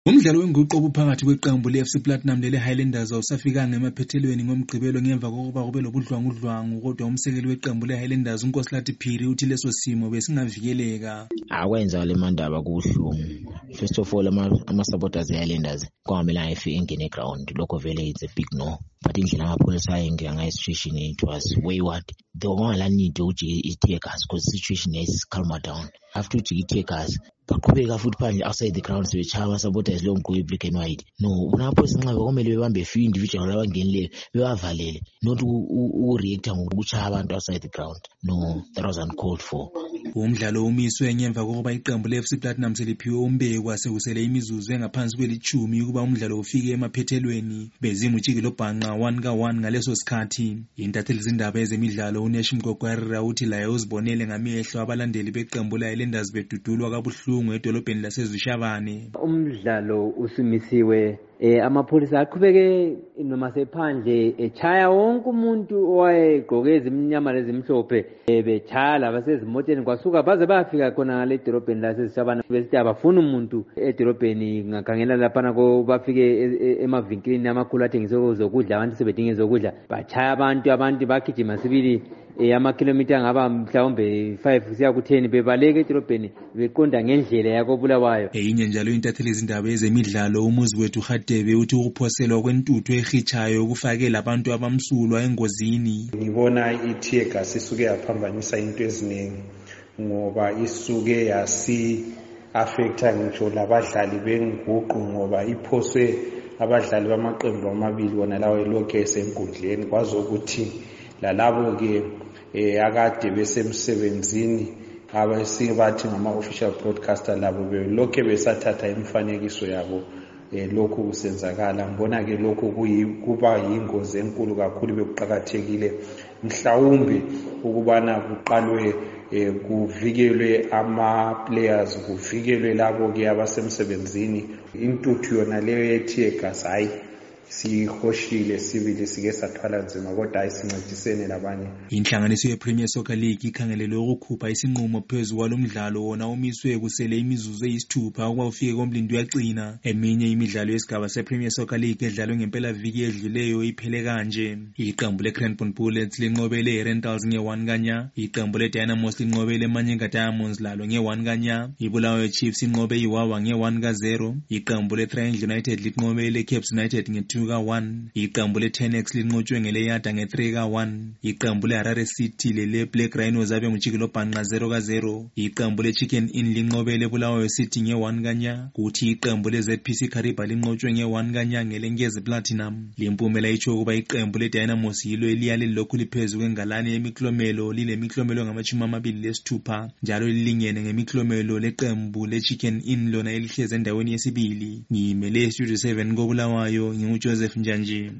Umdlalo wenguqu obuphakathi kweqembu le-FC Platinum lele-Highlanders awusafikanga emaphethelweni ngomgqibelo ngemva kokuba kube lobudlwangudlwangu, kodwa umsekeli weqembu le-Highlanders uNkosihlathi Phiri uthi leso simo besingavikeleka. Akwenza le mandaba kuhlungu. First of all, ama-supporters e-Highlanders kwamelanga ingene eground. Lokho vele it's a big no. But indlela amapholisa ayengena ngayo situation it was wayward. The only need uthi i-tear gas because the situation is calmer down. After uthi i-tear gas baqhubeka futhi phandle outside the ground sebechaya ama-supporters lo mgqoke black and white. No, unapholisa nxabe komele bebambe few individual abangenileyo bebavalele, not u-reacta ngokuchaya abantu outside the ground. No, that was uncalled for. Umdlalo umiswe ngemva kokuba iqembu le-FC Platinum seliphiwe umbekwa sekusele imizuzu engaphansi kwelithumi ukuba umdlalo ufike emaphethelweni. Bezimujiki lobhanqa 1-1 ngaleso sikhathi. Intatheli zindaba ezemidlalo uNesh Mgogwarira uthi laye uzibonele ngamehlo abalandeli beqembu le-Highlanders bedudulwa kabuhlungu edolobheni laseZishabane. Umdlalo usimisiwe, amapholisa aqhubeke noma sephandle echaya wonke umuntu owayegqoke ezimnyama lezimhlophe, bechaya laba sezimoteni kwasuka baze bafika khona ngale edolobheni laseZishabane. Besithi abafuna umuntu edolobheni, ngakhangela laphana ko bafike emavinkilini amakhulu athengisa ezokudla, abantu sebedinga ezokudla, bachaya abantu bagijima sibili amakhilomitha ngaba mhlawumbe 5 kusiya ku10 bebaleka edolobheni beqonda ngendlela yakoBulawayo. Eyinye njalo intatheli izindaba ezemidlalo umuzi wethu Hadebe uthi ukuphoselwa kwentuthu ehichayo kufake labantu abamsulwa engozini. Ngibona i-tear gas isuke yaphambanisa into eziningi ngoba isuke yasi affecta ngisho labadlali benguqu ngoba iphoswe abadlali bamaqembu amabili wona lawo elokhe esenkundleni, kwazi ukuthi lalabo ke akade besemsebenzini abasingathi ngama-official broadcaster labo belokhe besathatha imifanekiso yabo lokhu kusenzakala. Ngibona ke lokhu kuba yingozi enkulu kakhulu. Bekuqakathekile mhlawumbe ukubana kuqalwe kuvikelwe ama-players, kuvikelwe labo ke abasemsebenzini. Intuthu yona leyo ye-tear gas hayi sihoshile sibili sike sathwala nzima, kodwa ayisincedisene labanye. Inhlanganiso ye-Premier Soccer League ikhangelele ukukhupha isinqumo phezu kwalomdlalo wona umiswe kusele imizuzu eyisithupha ukuba ufike komlindo yaqina. Eminye imidlalo yesigaba se-Premier Soccer League edlalwe ngempela viki edluleyo iphele kanje. Iqembu le-Cranbourne Bullets linqobele i-Rentals nge-1-0. Iqembu le-Dynamos linqobele eManyinga Diamonds lalo nge-1-0. iBulawayo Chiefs inqobe iWawa nge-1-0. Iqembu le-Triangle United linqobele Caps United nge-2-1. Iqembu le-Tenex linqotshwe ngeLeyada nge-3-1. Iqembu le-Harare City lele-Black Rhinos abe ngujiki lobhanqa 0-0. Iqembu le-Chicken Inn linqobele eBulawayo City nge-1-0. Kuthi iqembu le-ZPC Kariba linqotshwe nge-1-0 ngeLengezi Platinum. Limpumela itsho ukuba iqembu le-Dynamos yilo eliya lilokhu liphezu kwengalane yemiklomelo, lilemiklomelo ngama-26 njalo lilingene ngemiklomelo leqembu le-Chicken Inn lona elihlezi endaweni yesibili. Ngimele Studio 7 koBulawayo, Joseph Njanji.